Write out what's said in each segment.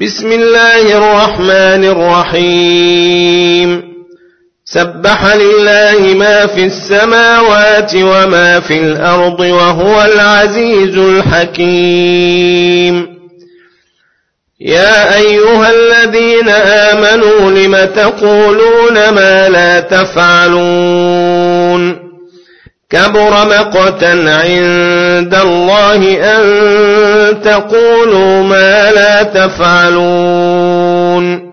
بسم الله الرحمن الرحيم سبح لله ما في السماوات وما في الأرض وهو العزيز الحكيم يا أيها الذين آمنوا لم تقولون ما لا تفعلون كبر مقتا عند الله أن تقولوا ما لا تفعلون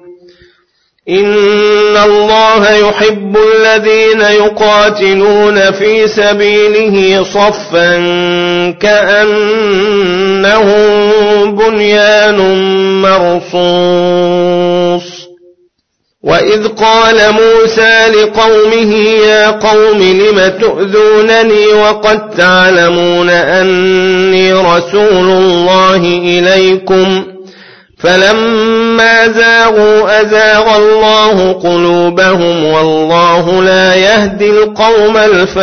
إن الله يحب الذين يقاتلون في سبيله صفا كأنهم بنيان مرصوص وإذ قال موسى لقومه يا قوم لم تؤذونني وقد تعلمون أني رسول الله إليكم فلما زاغوا أزاغ الله قلوبهم والله لا يهدي القوم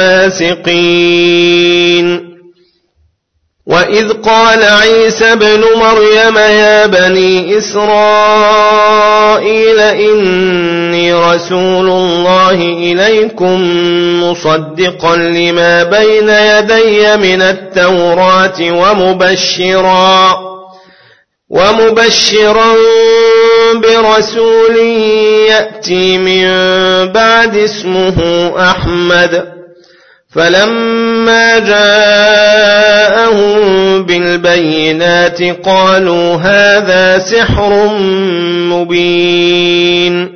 الفاسقين وإذ قال عيسى ابن مريم يا بني إسرائيل إني رسول الله إليكم مصدقا لما بين يدي من التوراة ومبشرا برسول يأتي من بعد اسمه أحمد فلما جاءهم بالبينات قالوا هذا سحر مبين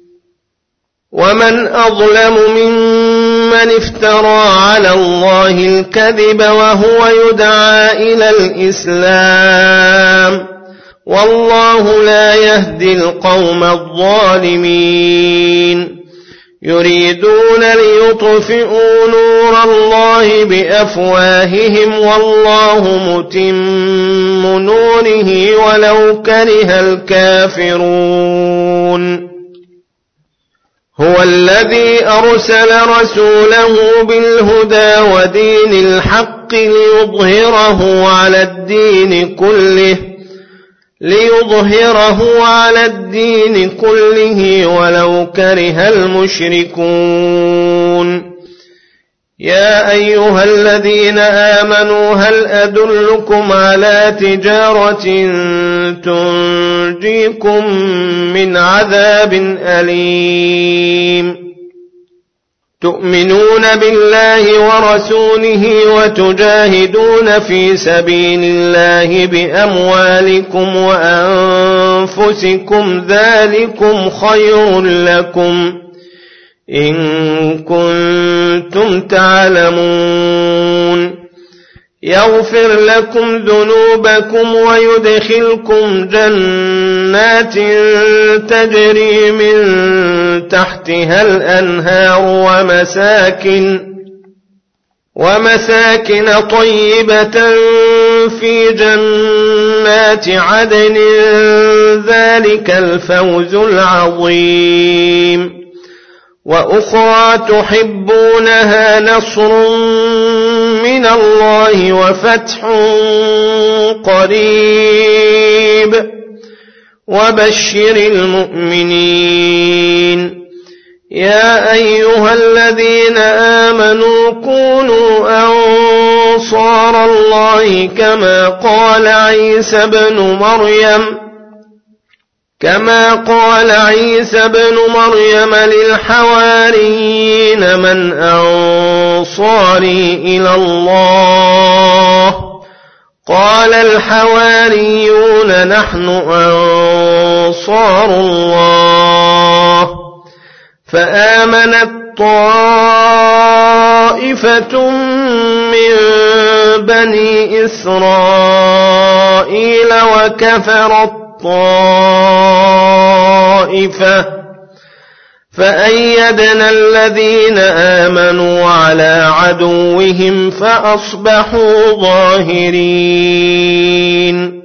ومن أظلم ممن افترى على الله الكذب وهو يدعى إلى الإسلام والله لا يهدي القوم الظالمين يريدون ليطفئوا نور الله بأفواههم والله متم نوره ولو كره الكافرون هو الذي أرسل رسوله بالهدى ودين الحق ليظهره على الدين كله ولو كره المشركون يا أيها الذين آمنوا هل أدلكم على تجارة تنجيكم من عذاب أليم تؤمنون بالله ورسوله وتجاهدون في سبيل الله بأموالكم وأنفسكم ذلكم خير لكم إن كنتم تعلمون يغفر لكم ذنوبكم ويدخلكم جنات تجري من تحتها الأنهار ومساكن طيبة في جنات عدن ذلك الفوز العظيم وأخرى تحبونها نصر من الله وفتح قريب وبشر المؤمنين يا أيها الذين آمنوا كونوا أنصار الله كما قال عيسى بن مريم للحواريين من أنصاري إلى الله قال الحواريون نحن أنصار الله فآمنت طائفة من بني إسرائيل وكفرت طائفة فأيدنا الذين آمنوا على عدوهم فأصبحوا ظاهرين